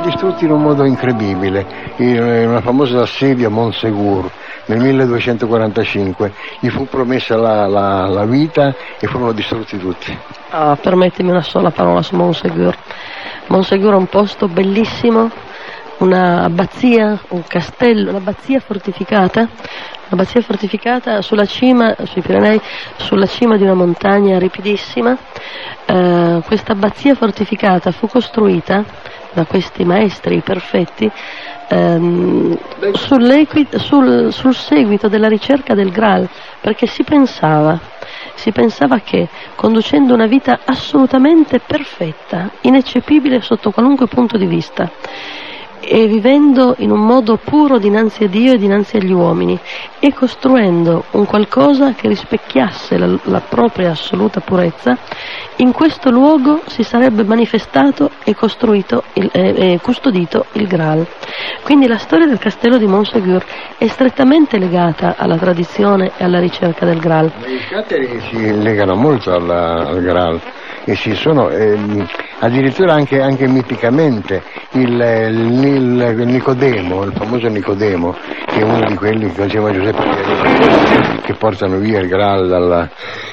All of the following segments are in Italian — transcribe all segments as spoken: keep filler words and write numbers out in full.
distrutti in un modo incredibile. In una famosa assedio a Montségur nel milleduecentoquarantacinque gli fu promessa la, la, la vita e furono distrutti tutti. Ah, permettimi una sola parola su Montségur. Montségur è un posto bellissimo, una abbazia, un castello, un'abbazia fortificata, un'abbazia fortificata sulla cima, sui Pirenei, sulla cima di una montagna ripidissima. Eh, questa abbazia fortificata fu costruita da questi maestri perfetti ehm, sul, sul seguito della ricerca del Graal, perché si pensava, si pensava che conducendo una vita assolutamente perfetta, ineccepibile sotto qualunque punto di vista, e vivendo in un modo puro dinanzi a Dio e dinanzi agli uomini e costruendo un qualcosa che rispecchiasse la, la propria assoluta purezza, in questo luogo si sarebbe manifestato e costruito il, eh, eh, custodito il Graal. Quindi la storia del castello di Montségur è strettamente legata alla tradizione e alla ricerca del Graal. I cateri si legano molto alla, al Graal e si sono ehm, addirittura anche, anche miticamente il, il, il Nicodemo, il famoso Nicodemo, che è uno di quelli che faceva Giuseppe d'Arimatea, che portano via il Graal dalla...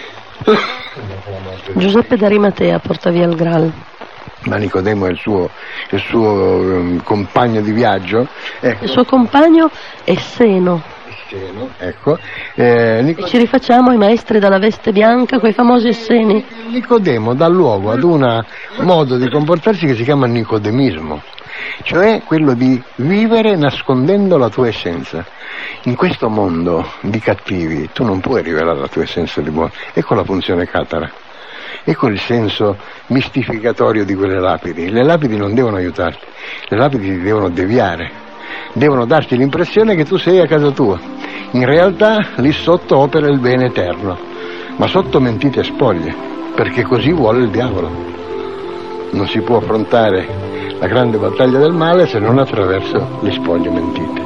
Giuseppe d'Arimatea porta via il Graal. Ma Nicodemo è il suo, il suo um, compagno di viaggio. Ecco. Il suo compagno è Seno. Ecco, eh, Nicodemo... Ci rifacciamo ai maestri dalla veste bianca, quei famosi esseni. Nicodemo dà luogo ad un modo di comportarsi che si chiama nicodemismo, cioè quello di vivere nascondendo la tua essenza. In questo mondo di cattivi tu non puoi rivelare la tua essenza di buono. Ecco la funzione catara, ecco il senso mistificatorio di quelle lapidi. Le lapidi non devono aiutarti, le lapidi ti devono deviare, devono darti l'impressione che tu sei a casa tua. In realtà lì sotto opera il bene eterno, ma sotto mentite e spoglie, perché così vuole il diavolo. Non si può affrontare la grande battaglia del male se non attraverso le spoglie mentite.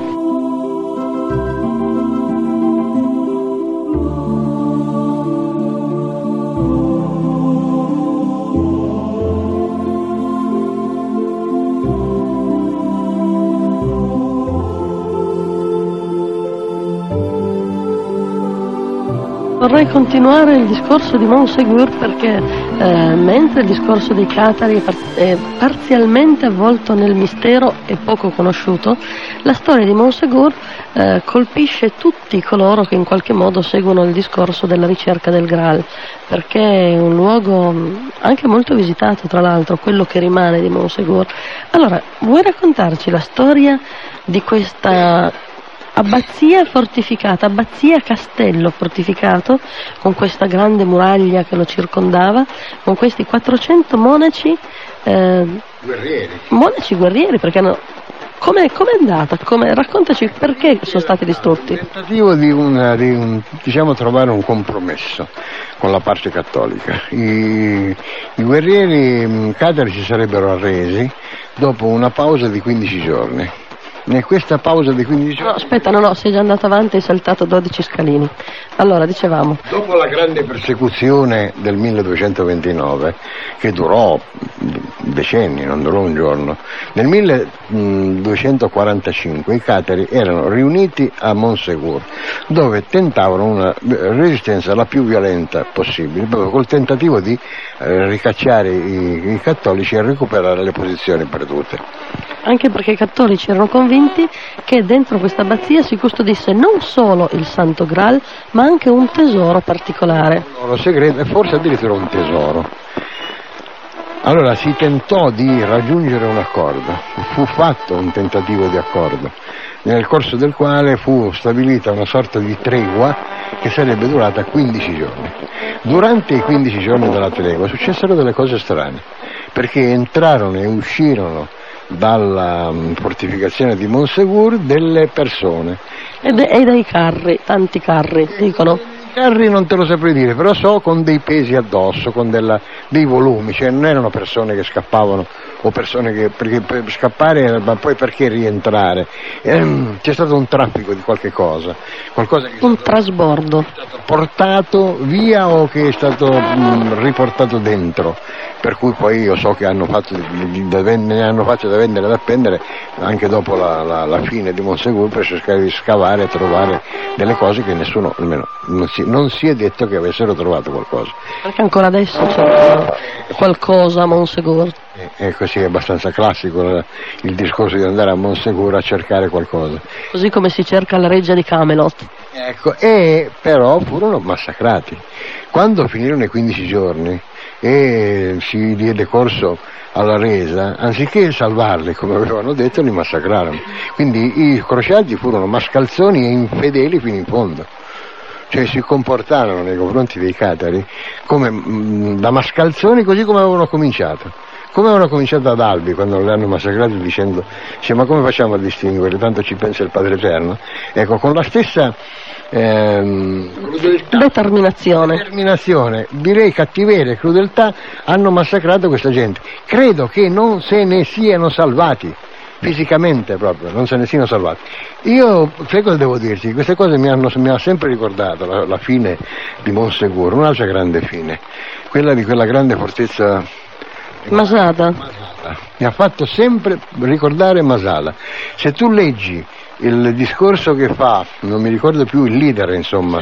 Vorrei continuare il discorso di Montségur perché eh, mentre il discorso dei catari è, par- è parzialmente avvolto nel mistero e poco conosciuto, la storia di Montségur eh, colpisce tutti coloro che in qualche modo seguono il discorso della ricerca del Graal, perché è un luogo anche molto visitato, tra l'altro, quello che rimane di Montségur. Allora, vuoi raccontarci la storia di questa abbazia fortificata, abbazia castello fortificato, con questa grande muraglia che lo circondava, con questi quattrocento monaci eh, guerrieri. Monaci guerrieri, perché hanno... Come è andata? Come, raccontaci perché sono stati distrutti. Il tentativo di, una, di un, diciamo, trovare un compromesso con la parte cattolica. I, i guerrieri catari si sarebbero arresi dopo una pausa di quindici giorni. In questa pausa di quindici giorni... No, aspetta, no, no, sei già andato avanti e hai saltato dodici scalini. Allora, dicevamo... Dopo la grande persecuzione del milleduecentoventinove, che durò decenni, non durò un giorno, nel milleduecentoquarantacinque i catari erano riuniti a Montségur, dove tentavano una resistenza la più violenta possibile, proprio col tentativo di eh, ricacciare i, i cattolici e recuperare le posizioni perdute. Anche perché i cattolici erano convinti che dentro questa abbazia si custodisse non solo il Santo Graal, ma anche un tesoro particolare. Un tesoro segreto e forse addirittura un tesoro. Allora si tentò di raggiungere un accordo, fu fatto un tentativo di accordo, nel corso del quale fu stabilita una sorta di tregua che sarebbe durata quindici giorni. Durante i quindici giorni della tregua successero delle cose strane, perché entrarono e uscirono dalla fortificazione di Montségur delle persone e, de- e dei carri, tanti carri, dicono. Carri non te lo saprei dire, però so con dei pesi addosso, con della, dei volumi, cioè non erano persone che scappavano o persone che perché per scappare, ma poi perché rientrare? Ehm, c'è stato un traffico di qualche cosa, qualcosa che un trasbordo è stato portato via o che è stato mh, riportato dentro, per cui poi io so che hanno fatto ne hanno fatto da vendere e da appendere anche dopo la, la, la fine di Monsegur per cercare di scavare e trovare delle cose che nessuno, almeno non si, non si è detto che avessero trovato qualcosa. Perché ancora adesso c'è qualcosa a Monsegur. E, e così è abbastanza classico il, il discorso di andare a Monsegur a cercare qualcosa. Così come si cerca la reggia di Camelot. Ecco, e però furono massacrati. Quando finirono i quindici giorni e si diede corso alla resa, anziché salvarli come avevano detto, li massacrarono. Quindi i crociati furono mascalzoni e infedeli fino in fondo, cioè si comportarono nei confronti dei catari come mh, da mascalzoni, così come avevano cominciato. Come avevano cominciato ad Albi quando li hanno massacrati dicendo cioè, ma come facciamo a distinguere, tanto ci pensa il Padre Eterno. Ecco, con la stessa ehm, crudeltà, determinazione. determinazione, direi cattiveria e crudeltà, hanno massacrato questa gente. Credo che non se ne siano salvati fisicamente, proprio non se ne siano salvati. Io, sai cosa devo dirti? Queste cose mi hanno mi ha sempre ricordato la, la fine di Monsegur, un'altra grande fine, quella di quella grande fortezza Masada. Masada. Mi ha fatto sempre ricordare Masada. Se tu leggi il discorso che fa, non mi ricordo più il leader, insomma,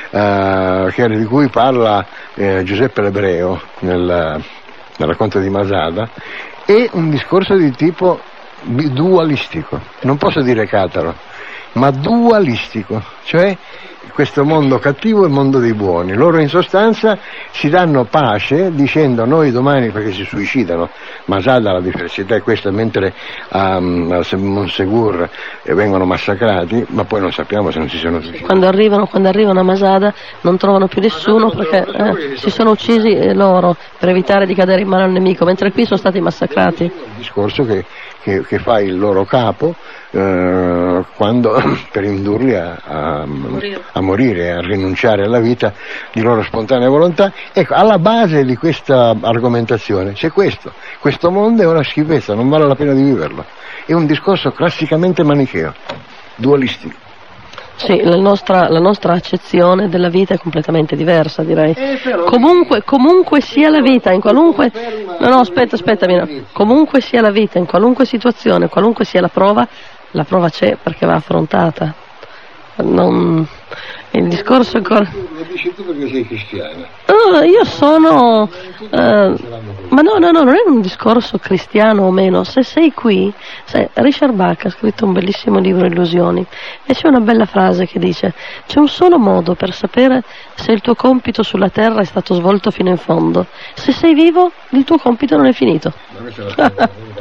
eh, che, di cui parla eh, Giuseppe l'Ebreo nel, nel racconto di Masada, è un discorso di tipo dualistico, non posso dire cataro, ma dualistico, cioè questo mondo cattivo e il mondo dei buoni. Loro in sostanza si danno pace dicendo noi domani, perché si suicidano, Masada la diversità è questa, mentre a, a Monsegur vengono massacrati, ma poi non sappiamo se non si sono suicidati. Quando arrivano, quando arrivano a Masada non trovano più nessuno perché eh, si sono uccisi loro per evitare di cadere in mano al nemico, mentre qui sono stati massacrati. Il discorso che, che, che fa il loro capo eh, quando per indurli a, a, a morire, a rinunciare alla vita di loro spontanea volontà. Ecco, alla base di questa argomentazione c'è questo: questo mondo è una schifezza, non vale la pena di viverlo. È un discorso classicamente manicheo, dualistico. Sì, la nostra, la nostra accezione della vita è completamente diversa, direi. Comunque, comunque sia la vita, in qualunque... No, no, aspetta, aspetta, Mino. Comunque sia la vita, in qualunque situazione, qualunque sia la prova, la prova c'è perché va affrontata. Non... Il discorso ancora... Lo dici tu perché sei cristiana. No, io sono... Eh, ma no, no, no, non è un discorso cristiano o meno. Se sei qui... Sai, Richard Bach ha scritto un bellissimo libro, Illusioni, e c'è una bella frase che dice: c'è un solo modo per sapere se il tuo compito sulla terra è stato svolto fino in fondo. Se sei vivo, il tuo compito non è finito. Ma questa è la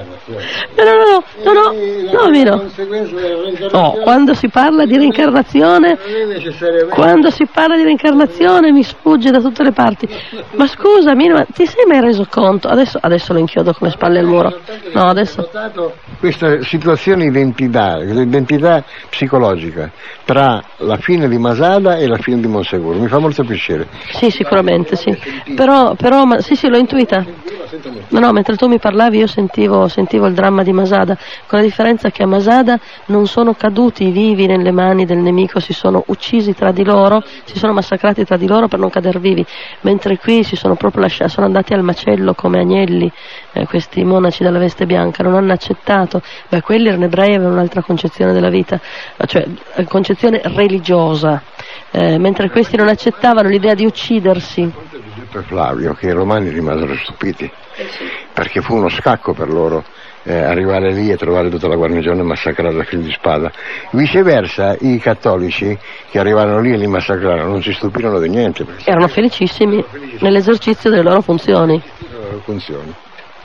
No, no, no, no, no, no, no, Mino. No, quando si parla di reincarnazione, quando si parla di reincarnazione mi sfugge da tutte le parti. Ma scusa, Mino, ma ti sei mai reso conto? Adesso, adesso lo inchiodo come spalle al muro. No, adesso. Questa situazione identitaria, identità psicologica tra la fine di Masada e la fine di Monsegur, mi fa molto piacere. Sì, sicuramente, sì. Però, però ma, sì, sì, l'ho intuita. No, no, mentre tu mi parlavi io sentivo, sentivo il dramma di Masada, con la differenza che a Masada non sono caduti vivi nelle mani del nemico, si sono uccisi tra di loro, si sono massacrati tra di loro per non cadere vivi, mentre qui si sono proprio lasciati, sono andati al macello come agnelli, eh, questi monaci della veste bianca, non hanno accettato. Beh, quelli erano ebrei, avevano un'altra concezione della vita, cioè concezione religiosa, eh, mentre questi non accettavano l'idea di uccidersi. Giuseppe Flavio, che i romani rimasero stupiti, perché fu uno scacco per loro eh, arrivare lì e trovare tutta la guarnigione massacrata a fil di spada. Viceversa, i cattolici che arrivarono lì e li massacrarono non si stupirono di niente. Erano felicissimi nell'esercizio delle loro funzioni. Le loro funzioni.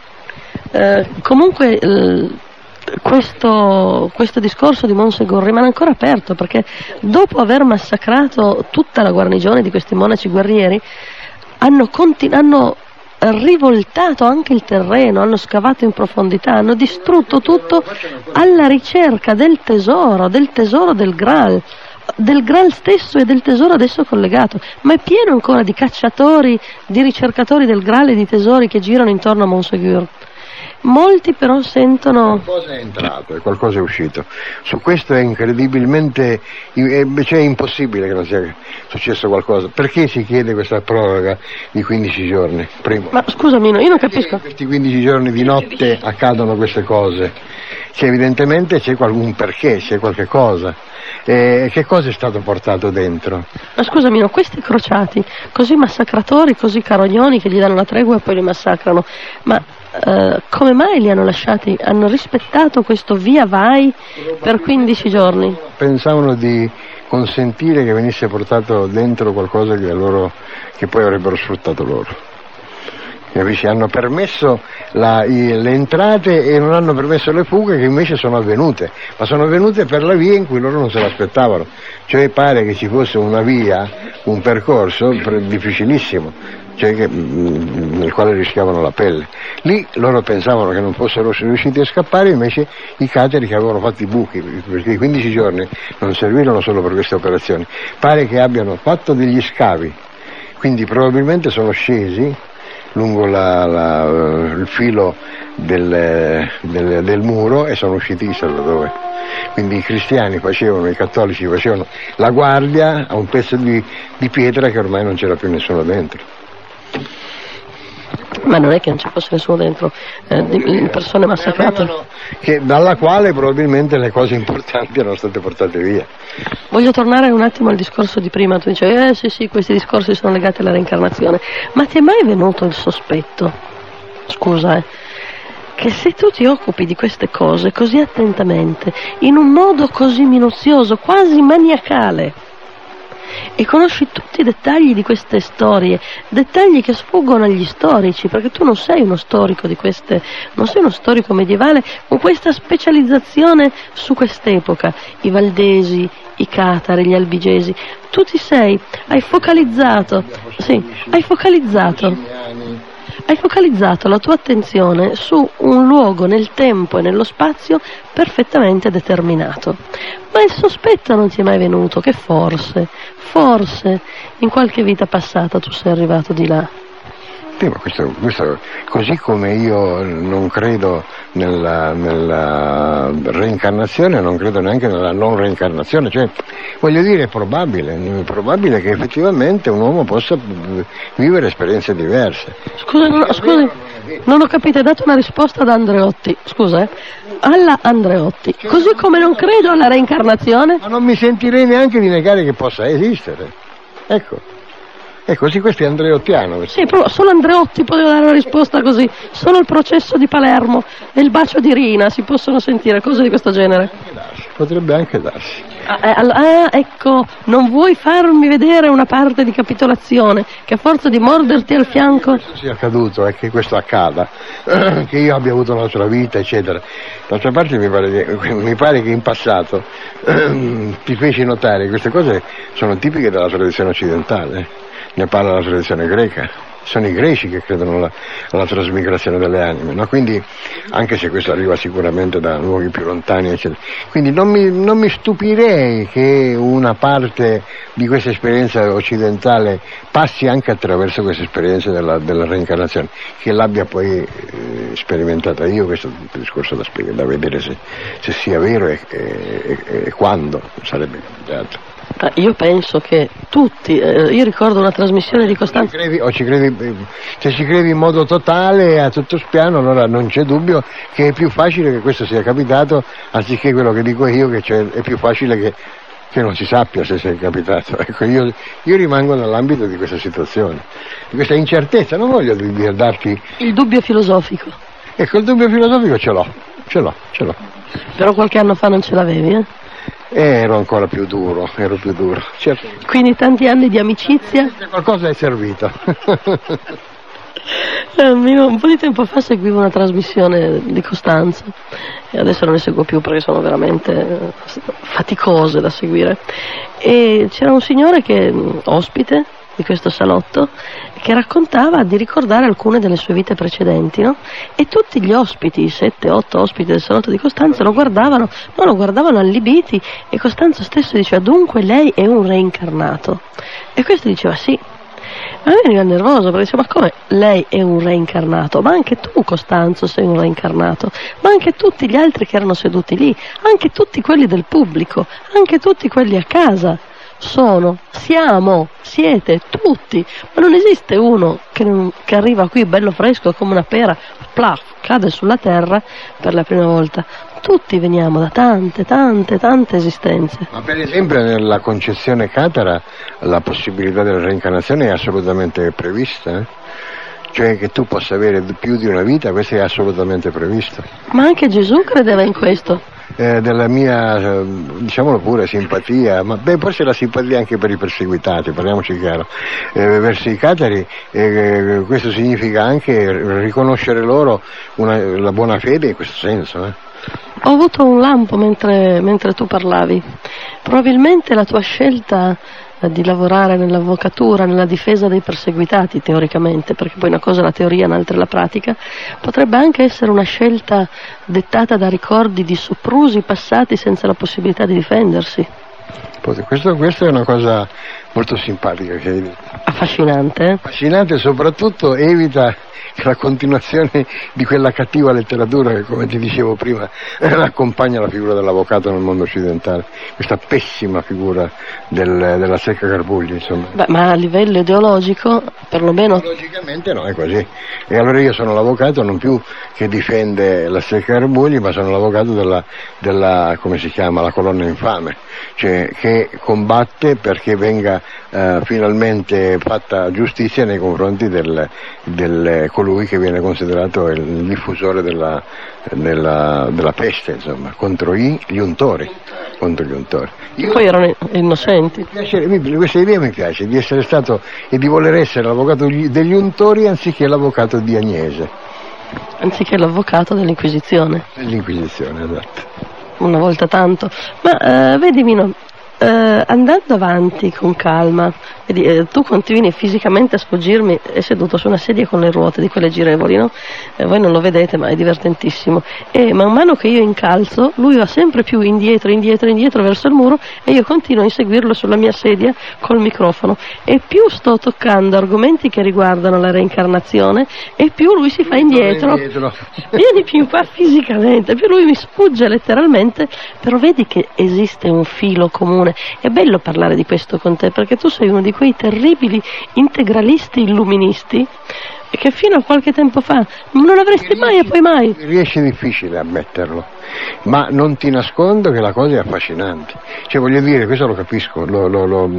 Eh, comunque eh, questo, questo discorso di Monsegur rimane ancora aperto, perché dopo aver massacrato tutta la guarnigione di questi monaci guerrieri hanno, continu- hanno rivoltato anche il terreno, hanno scavato in profondità, hanno distrutto tutto alla ricerca del tesoro, del tesoro del Graal. del Graal stesso e del tesoro ad esso collegato, ma è pieno ancora di cacciatori, di ricercatori del Graal e di tesori che girano intorno a Montségur. Molti però sentono... Qualcosa è entrato e qualcosa è uscito. Su questo è incredibilmente, cioè è impossibile che non sia successo qualcosa. Perché si chiede questa proroga di quindici giorni? Primo. Ma scusami, no, io non capisco. In questi quindici giorni di notte accadono queste cose. Cioè, evidentemente c'è un perché, c'è qualche cosa. Eh, che cosa è stato portato dentro? Ma scusami, no, questi crociati, così massacratori, così carognoni che gli danno la tregua e poi li massacrano, ma eh, come mai li hanno lasciati? Hanno rispettato questo via vai per quindici giorni? Pensavano di consentire che venisse portato dentro qualcosa che, loro, che poi avrebbero sfruttato loro. Capisci? Hanno permesso la, i, le entrate e non hanno permesso le fughe che invece sono avvenute, ma sono avvenute per la via in cui loro non se l'aspettavano, cioè pare che ci fosse una via, un percorso difficilississimo, cioè che, mh, nel quale rischiavano la pelle. Lì loro pensavano che non fossero riusciti a scappare, invece i cateri che avevano fatto i buchi, perché i quindici giorni non servirono solo per queste operazioni, pare che abbiano fatto degli scavi, quindi probabilmente sono scesi lungo la, la, il filo del, del, del muro e sono usciti chissà da dove. Quindi i cristiani facevano, i cattolici facevano la guardia a un pezzo di, di pietra che ormai non c'era più nessuno dentro. Ma non è che non ci fosse nessuno dentro, eh, di persone massacrate. Che, dalla quale probabilmente le cose importanti erano state portate via. Voglio tornare un attimo al discorso di prima, tu dicevi, eh sì sì, questi discorsi sono legati alla reincarnazione, ma ti è mai venuto il sospetto, scusa eh, che se tu ti occupi di queste cose così attentamente, in un modo così minuzioso, quasi maniacale, e conosci tutti i dettagli di queste storie, dettagli che sfuggono agli storici, perché tu non sei uno storico di queste, non sei uno storico medievale con questa specializzazione su quest'epoca, i valdesi, i catari, gli albigesi, tu ti sei, hai focalizzato, sì, hai focalizzato. Hai focalizzato la tua attenzione su un luogo nel tempo e nello spazio perfettamente determinato. Ma il sospetto non ti è mai venuto che forse, forse, in qualche vita passata tu sei arrivato di là. Sì, ma questo, questo, così come io non credo nella, nella reincarnazione, non credo neanche nella non reincarnazione, cioè voglio dire è probabile, è probabile che effettivamente un uomo possa vivere esperienze diverse. Scusa, no, scusi, non ho capito, hai dato una risposta ad Andreotti, scusa, eh? Alla Andreotti, così come non credo alla reincarnazione? Ma non mi sentirei neanche di negare che possa esistere, ecco. Ecco, sì, questo è andreottiano. Sì, però solo Andreotti poteva dare una risposta così. Solo il processo di Palermo e il bacio di Rina si possono sentire, cose di questo genere. Potrebbe anche darsi. Ah, eh, ah, ecco, non vuoi farmi vedere una parte di capitolazione, che a forza di morderti al fianco... Questo sia accaduto e che questo accada, che io abbia avuto una sua vita, eccetera. D'altra parte mi pare che, mi pare che in passato ti feci notare che queste cose sono tipiche della tradizione occidentale. Ne parla la tradizione greca, sono i greci che credono alla, alla trasmigrazione delle anime, no? Quindi, anche se questo arriva sicuramente da luoghi più lontani, eccetera. Quindi non mi, non mi stupirei che una parte di questa esperienza occidentale passi anche attraverso questa esperienza della, della reincarnazione, che l'abbia poi eh, sperimentata io. Questo è un discorso da, spiegare, da vedere se, se sia vero e, e, e, e quando sarebbe cambiato. Io penso che tutti, eh, io ricordo una trasmissione di Costanzo. O ci credi, o ci credi, se ci credi in modo totale, a tutto spiano, allora non c'è dubbio che è più facile che questo sia capitato, anziché quello che dico io, che cioè è più facile che, che non si sappia se sia capitato. Ecco, io, io rimango nell'ambito di questa situazione, di questa incertezza, non voglio dire, darti... Il dubbio filosofico. Ecco, il dubbio filosofico ce l'ho, ce l'ho, ce l'ho. Però qualche anno fa non ce l'avevi, eh? Ero ancora più duro, ero più duro. Certo. Quindi tanti anni di amicizia? Qualcosa è servito. Un po' di tempo fa seguivo una trasmissione di Costanzo e adesso non ne seguo più perché sono veramente faticose da seguire. E c'era un signore che, ospite, di questo salotto, che raccontava di ricordare alcune delle sue vite precedenti, no? E tutti gli ospiti, i sette otto ospiti del salotto di Costanzo lo guardavano, no, lo guardavano allibiti, e Costanzo stesso diceva: dunque lei è un reincarnato. E questo diceva sì. A me veniva nervoso perché diceva: ma come lei è un reincarnato? Ma anche tu, Costanzo, sei un reincarnato, ma anche tutti gli altri che erano seduti lì, anche tutti quelli del pubblico, anche tutti quelli a casa. Sono, siamo, siete, tutti, ma non esiste uno che, non, che arriva qui bello fresco come una pera, plaf, cade sulla terra per la prima volta. Tutti veniamo da tante, tante, tante esistenze. Ma per esempio nella concezione catara la possibilità della reincarnazione è assolutamente prevista, eh? Cioè che tu possa avere più di una vita, questo è assolutamente previsto. Ma anche Gesù credeva in questo. Eh, della mia, diciamolo pure, simpatia, ma beh, forse la simpatia anche per i perseguitati, parliamoci chiaro, eh, verso i catari, eh, questo significa anche riconoscere loro una, la buona fede in questo senso. Eh. Ho avuto un lampo mentre, mentre tu parlavi. Probabilmente la tua scelta di lavorare nell'avvocatura, nella difesa dei perseguitati teoricamente, perché poi una cosa è la teoria, un'altra è la pratica, potrebbe anche essere una scelta dettata da ricordi di soprusi passati senza la possibilità di difendersi. Questo, questo è una cosa molto simpatica che hai detto. Affascinante, eh? Affascinante, e soprattutto evita la continuazione di quella cattiva letteratura che, come ti dicevo prima, accompagna la figura dell'avvocato nel mondo occidentale, questa pessima figura del, della secca Garbugli, insomma. Beh, ma a livello ideologico, perlomeno... Ideologicamente no, è così. E allora io sono l'avvocato non più che difende la secca Garbugli, ma sono l'avvocato della, della, come si chiama, la colonna infame, cioè che combatte perché venga eh, finalmente fatta giustizia nei confronti del, del colui che viene considerato il diffusore della, della, della peste, insomma, contro gli, gli untori. Contro gli untori. Io, poi erano innocenti. Mi piace, mi, questa idea mi piace, di essere stato e di voler essere l'avvocato degli untori anziché l'avvocato di Agnese. Anziché l'avvocato dell'Inquisizione. Dell'Inquisizione, esatto. Una volta tanto. Ma eh, vedi Mino, eh, andando avanti con calma, vedi, eh, tu continui fisicamente a sfuggirmi, è seduto su una sedia con le ruote di quelle girevoli, no? Eh, voi non lo vedete, ma è divertentissimo. E man mano che io incalzo, lui va sempre più indietro, indietro, indietro verso il muro, e io continuo a inseguirlo sulla mia sedia col microfono. E più sto toccando argomenti che riguardano la reincarnazione, e più lui si fa indietro. indietro. Vieni più qua fisicamente, più lui mi sfugge letteralmente, però vedi che esiste un filo comune. È bello parlare di questo con te, perché tu sei uno di quei terribili integralisti illuministi che fino a qualche tempo fa non avresti mai e poi mai. Riesce difficile a ammetterlo, ma non ti nascondo che la cosa è affascinante. Cioè, voglio dire, questo lo capisco, lo, lo, lo,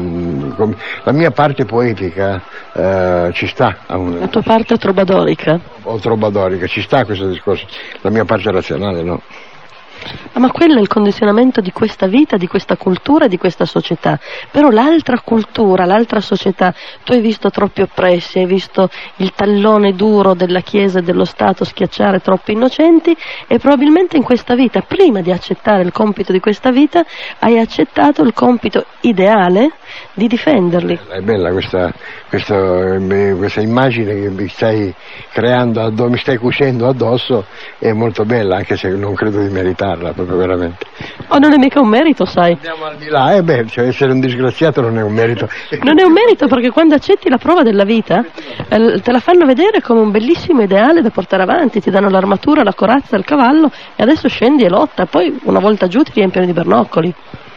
la mia parte poetica eh, ci sta. A un, la tua parte trobadorica? O trobadorica, ci sta questo discorso. La mia parte razionale no. Ah, ma quello è il condizionamento di questa vita, di questa cultura e di questa società. Però l'altra cultura, l'altra società, tu hai visto troppi oppressi, hai visto il tallone duro della Chiesa e dello Stato schiacciare troppi innocenti, e probabilmente in questa vita, prima di accettare il compito di questa vita, hai accettato il compito ideale di difenderli. È bella questa, questa, questa immagine che mi stai creando, addosso, mi stai cucendo addosso, è molto bella, anche se non credo di meritarla, proprio veramente. Oh, non è mica un merito, sai. Andiamo al di là, eh beh, cioè essere un disgraziato non è un merito. Non è un merito, perché quando accetti la prova della vita, eh, te la fanno vedere come un bellissimo ideale da portare avanti, ti danno l'armatura, la corazza, il cavallo, e adesso scendi e lotta, poi una volta giù ti riempiono di bernoccoli.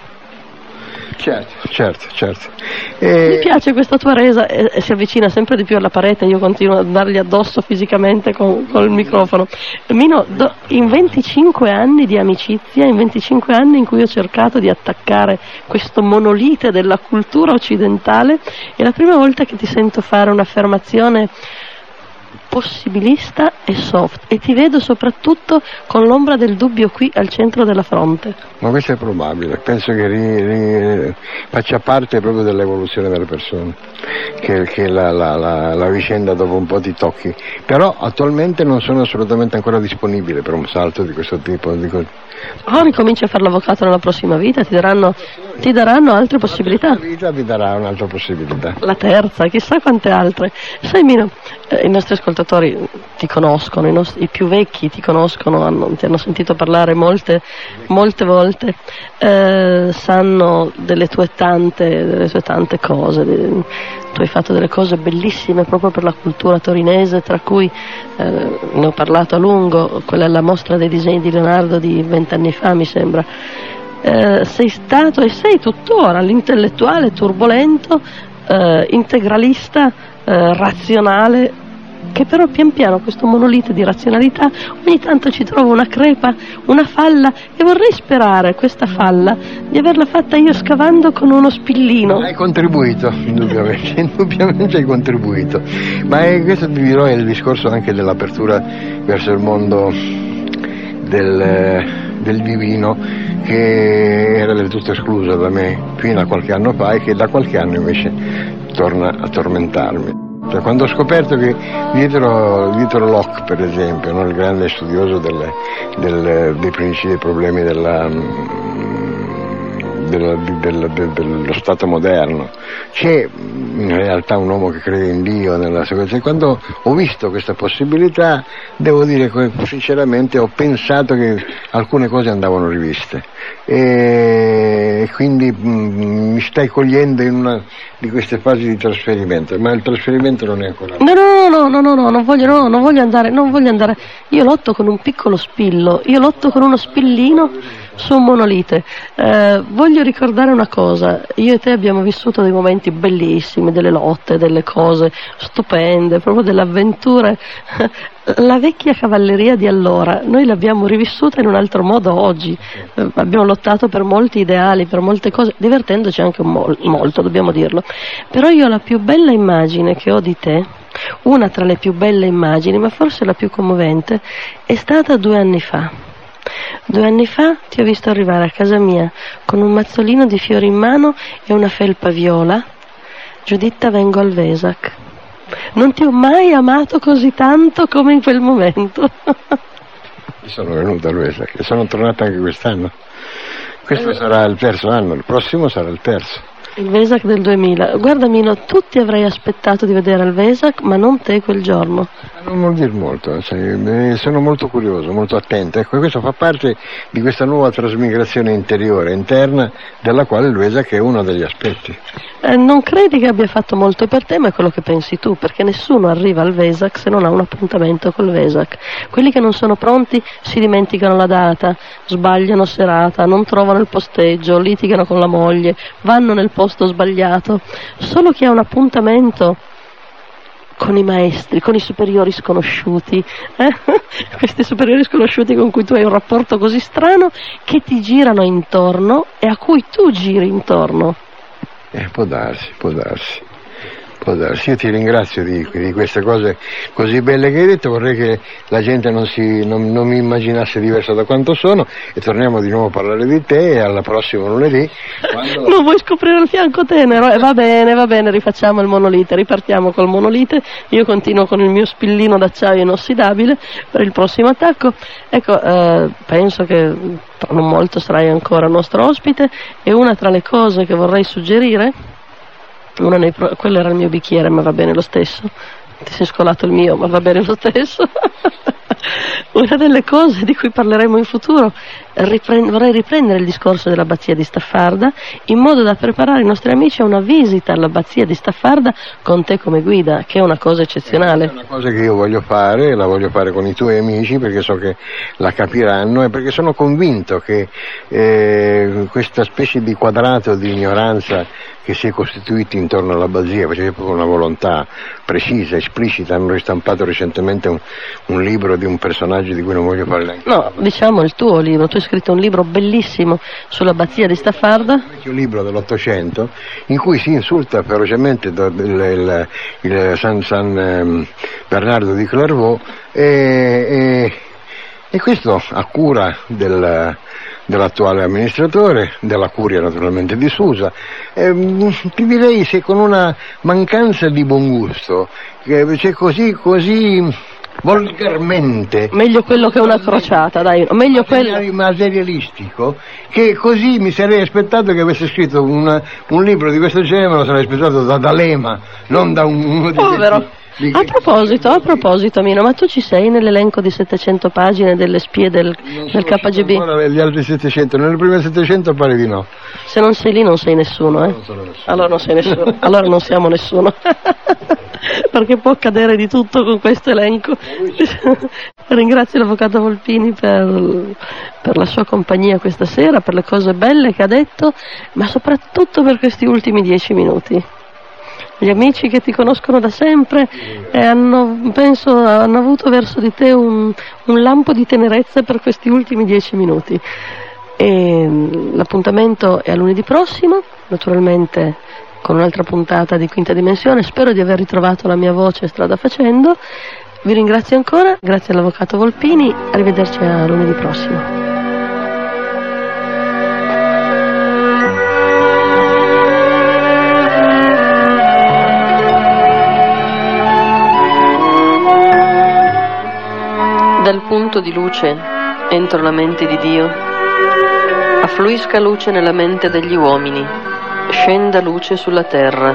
Certo, certo, certo. E... Mi piace questa tua resa, e, e si avvicina sempre di più alla parete, io continuo a dargli addosso fisicamente con, con il microfono. Mino, do, in venticinque anni di amicizia, in venticinque anni in cui ho cercato di attaccare questo monolite della cultura occidentale, è la prima volta che ti sento fare un'affermazione possibilista e soft, e ti vedo soprattutto con l'ombra del dubbio qui al centro della fronte. Ma questo è probabile, penso che ri, ri, faccia parte proprio dell'evoluzione delle persone, che, che la, la, la, la vicenda dopo un po' ti tocchi, però attualmente non sono assolutamente ancora disponibile per un salto di questo tipo. Di... Oh, ricominci a fare l'avvocato nella prossima vita, ti daranno ti daranno altre possibilità. La vita vi darà un'altra possibilità. La terza, chissà quante altre. Sai Mino, eh, i nostri ascoltatori ti conoscono, i, nostri, i più vecchi ti conoscono, hanno, ti hanno sentito parlare molte, molte volte, eh, sanno delle tue tante, delle tue tante cose. De, tu hai fatto delle cose bellissime proprio per la cultura torinese, tra cui eh, ne ho parlato a lungo, quella è la mostra dei disegni di Leonardo di vent'anni fa mi sembra. Eh, sei stato e sei tuttora l'intellettuale turbolento, eh, integralista, eh, razionale, che però pian piano questo monolite di razionalità ogni tanto ci trova una crepa, una falla, e vorrei sperare questa falla di averla fatta io scavando con uno spillino. Hai contribuito, indubbiamente, indubbiamente hai contribuito, ma è, questo ti dirò è il discorso anche dell'apertura verso il mondo del, del divino, che era del tutto esclusa da me fino a qualche anno fa e che da qualche anno invece torna a tormentarmi. Cioè, quando ho scoperto che dietro, dietro Locke, per esempio, no, il grande studioso del, del, dei principi dei problemi della, della, del, del, dello Stato moderno, c'è in realtà un uomo che crede in Dio, nella sequenza. Quando ho visto questa possibilità, devo dire che sinceramente ho pensato che alcune cose andavano riviste, e quindi mh, mi stai cogliendo in una di queste fasi di trasferimento, ma il trasferimento non è ancora. No, no, no, no, no, no, non voglio, no, non voglio andare, non voglio andare. Io lotto con un piccolo spillo, io lotto con uno spillino su un monolite. Eh, voglio ricordare una cosa, io e te abbiamo vissuto dei momenti bellissimi, delle lotte, delle cose stupende, proprio delle avventure. La vecchia cavalleria di allora, noi l'abbiamo rivissuta in un altro modo oggi, eh, abbiamo lottato per molti ideali, per molte cose, divertendoci anche mol- molto, dobbiamo dirlo. Però io la più bella immagine che ho di te, una tra le più belle immagini, ma forse la più commovente, è stata due anni fa. Due anni fa ti ho visto arrivare a casa mia con un mazzolino di fiori in mano e una felpa viola. Giuditta, vengo al Vesac. Non ti ho mai amato così tanto come in quel momento. Sono venuto al Vesac e sono tornato anche quest'anno. Questo eh. sarà il terzo anno, il prossimo sarà il terzo. Il Vesac del duemila. Guarda Mino, tutti avrei aspettato di vedere al Vesac, ma non te quel giorno. Non vuol dire molto, cioè, sono molto curioso, molto attento. Ecco, questo fa parte di questa nuova trasmigrazione interiore, interna, della quale il Vesac è uno degli aspetti. Eh, non credi che abbia fatto molto per te, ma è quello che pensi tu, perché nessuno arriva al Vesac se non ha un appuntamento col Vesac. Quelli che non sono pronti si dimenticano la data, sbagliano serata, non trovano il posteggio, litigano con la moglie, vanno nel posto sbagliato. Solo chi ha un appuntamento con i maestri, con i superiori sconosciuti, eh? Questi superiori sconosciuti con cui tu hai un rapporto così strano, che ti girano intorno e a cui tu giri intorno. Eh, può darsi, può darsi. Può darsi. Io ti ringrazio di, di queste cose così belle che hai detto, vorrei che la gente non, si, non, non mi immaginasse diverso da quanto sono, e torniamo di nuovo a parlare di te, e alla prossima lunedì. Quando... Non vuoi scoprire il fianco tenero? Eh, va bene, va bene, rifacciamo il monolite, ripartiamo col monolite, io continuo con il mio spillino d'acciaio inossidabile per il prossimo attacco. Ecco, eh, penso che tra non molto sarai ancora nostro ospite, e una tra le cose che vorrei suggerire, Una nei pro- quello era il mio bicchiere, ma va bene lo stesso. Ti sei scolato il mio, ma va bene lo stesso. Una delle cose di cui parleremo in futuro, ripre- vorrei riprendere il discorso dell'abbazia di Staffarda, in modo da preparare i nostri amici a una visita all'abbazia di Staffarda con te come guida, che è una cosa eccezionale. È una cosa che io voglio fare, la voglio fare con i tuoi amici, perché so che la capiranno, e perché sono convinto che eh, questa specie di quadrato di ignoranza che si è costituito intorno all'abbazia, perché c'è proprio una volontà precisa, esplicita. Hanno ristampato recentemente un, un libro di un personaggio di cui non voglio parlare neanche. No, diciamo il tuo libro, tu hai scritto un libro bellissimo sull'abbazia di Staffarda. Un vecchio libro dell'Ottocento in cui si insulta ferocemente il, il, il San, San Bernardo di Clairvaux, e, e, e questo a cura del... dell'attuale amministratore, della curia naturalmente di Susa. Eh, ti direi, se con una mancanza di buon gusto, che c'è così, così volgarmente. Meglio quello che una crociata, dai, meglio quello. Materialistico, che così mi sarei aspettato che avesse scritto un, un libro di questo genere, me lo sarei aspettato da D'Alema, non da un, uno di Povero. Di... A proposito, a proposito Mino, ma tu ci sei nell'elenco di settecento pagine delle spie del, del K G B? Gli altri settecento, nelle prime settecento pare di no. Se non sei lì non sei nessuno, eh? Non sono nessuno. Allora non sei nessuno, allora non siamo nessuno. Perché può accadere di tutto con questo elenco. Ringrazio l'avvocato Volpini per, per la sua compagnia questa sera, per le cose belle che ha detto, ma soprattutto per questi ultimi dieci minuti. Gli amici che ti conoscono da sempre eh, hanno, penso, hanno avuto verso di te un, un lampo di tenerezza per questi ultimi dieci minuti. E, l'appuntamento è a lunedì prossimo, naturalmente con un'altra puntata di Quinta Dimensione. Spero di aver ritrovato la mia voce strada facendo. Vi ringrazio ancora, grazie all'avvocato Volpini, arrivederci a lunedì prossimo. Dal punto di luce entro la mente di Dio, affluisca luce nella mente degli uomini, scenda luce sulla terra.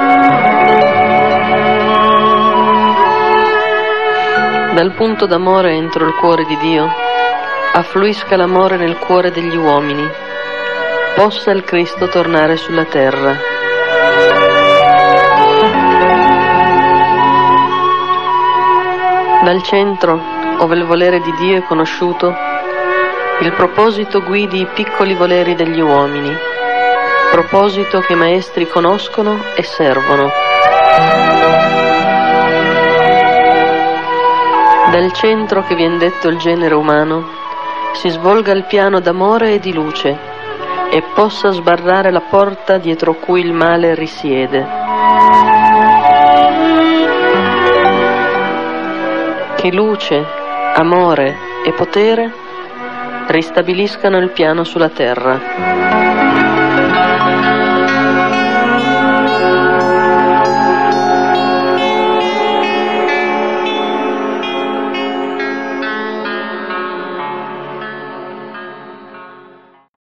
Dal punto d'amore entro il cuore di Dio, affluisca l'amore nel cuore degli uomini, possa il Cristo tornare sulla terra. Dal centro, ove il volere di Dio è conosciuto, il proposito guidi i piccoli voleri degli uomini, proposito che i maestri conoscono e servono. Dal centro che vien detto il genere umano, si svolga il piano d'amore e di luce, e possa sbarrare la porta dietro cui il male risiede. Che luce, amore e potere ristabiliscano il piano sulla terra.